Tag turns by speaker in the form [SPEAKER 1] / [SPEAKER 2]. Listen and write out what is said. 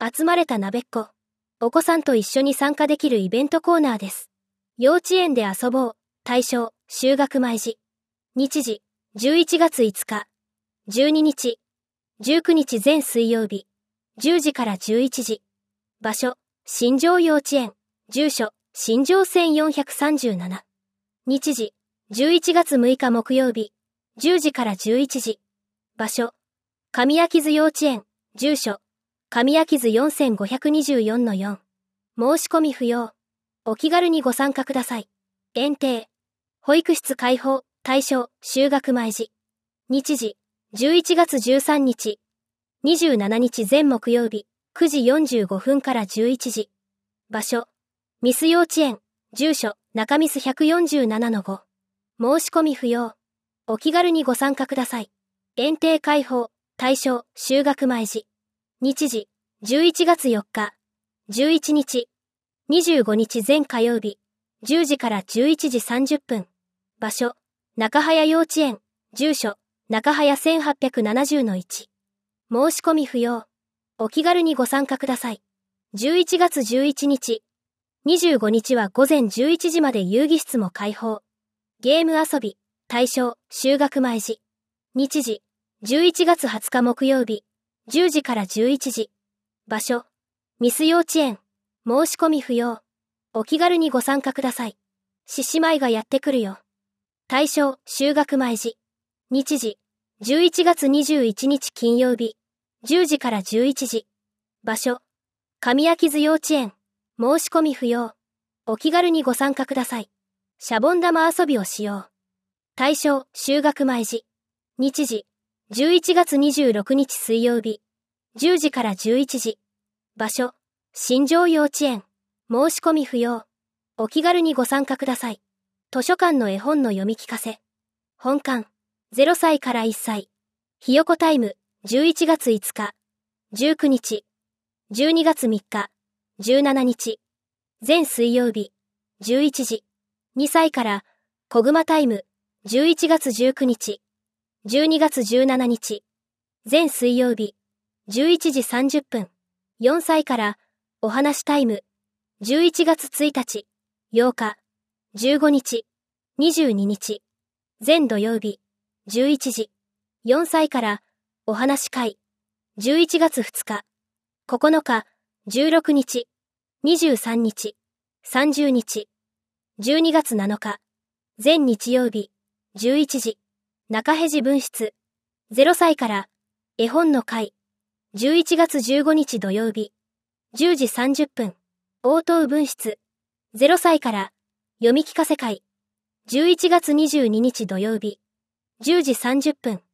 [SPEAKER 1] 集まれたなべっこ。お子さんと一緒に参加できるイベントコーナーです。幼稚園で遊ぼう。対象、就学前時。日時、11月5日。12日。19日全水曜日。10時から11時。場所、新庄幼稚園。住所、新庄線437。日時、11月6日木曜日。10時から11時。場所、上秋津幼稚園。住所、上秋津4524-4。申し込み不要。お気軽にご参加ください。園庭。保育室開放。対象、就学前時。日時、11月13日。27日全木曜日。9時45分から11時。場所、ミス幼稚園。住所、中ミス147-5。申し込み不要。お気軽にご参加ください。園庭開放。対象、就学前時。日時、11月4日。11日。25日全火曜日。10時から11時30分。場所、中早幼稚園。住所、中早1870-1。申し込み不要。お気軽にご参加ください。11月11日。25日は午前11時まで遊戯室も開放。ゲーム遊び。対象、就学前時。日時、11月20日木曜日。10時から11時。場所、ミス幼稚園。申し込み不要。お気軽にご参加ください。獅子舞がやってくるよ。対象、就学前時。日時、11月21日金曜日。10時から11時。場所、上秋津幼稚園。申し込み不要。お気軽にご参加ください。シャボン玉遊びをしよう。対象、就学前時。日時、11月26日水曜日。10時から11時。場所、新庄幼稚園。申し込み不要。お気軽にご参加ください。図書館の絵本の読み聞かせ。本館、0歳から1歳。ひよこタイム、11月5日。19日。12月3日。17日。全水曜日。11時。2歳から、こぐまタイム、11月19日。12月17日。全水曜日。11時30分。4歳から、お話タイム。11月1日。8日。15日。22日。全土曜日。11時。4歳から、お話会。11月2日。9日。16日。23日。30日。12月7日。全日曜日。11時。中辺路分室。0歳から、絵本の会。11月15日土曜日。10時30分。応答分室。0歳から、読み聞かせ会。11月22日土曜日。10時30分。